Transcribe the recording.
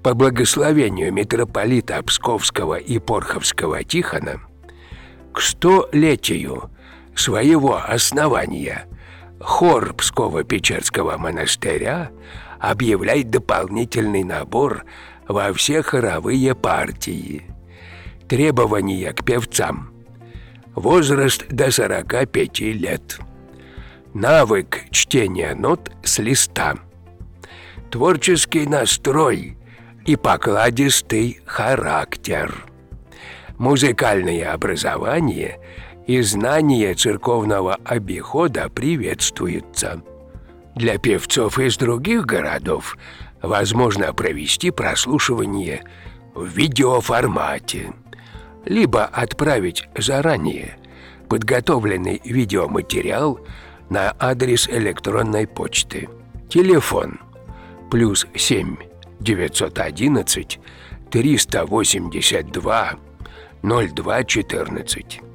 По благословению митрополита Псковского и Порховского Тихона к 100-летию своего основания хор Псково-Печерского монастыря объявляет дополнительный набор во все хоровые партии. Требования к певцам: возраст до 45 лет, навык чтения нот с листа, творческий настрой и покладистый характер, музыкальное образование и знание церковного обихода приветствуется. Для певцов из других городов возможно провести прослушивание в видеоформате, либо отправить заранее подготовленный видеоматериал на адрес электронной почты. Телефон +7 911 382 02 14.